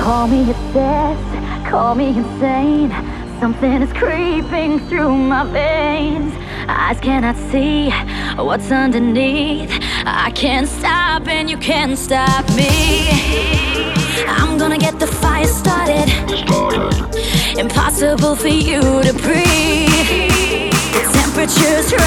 Call me obsessed, call me insane. Something is creeping through my veins. Eyes cannot see what's underneath. I can't stop and you can't stop me. I'm gonna get the fire started. Impossible for you to breathe. The temperature's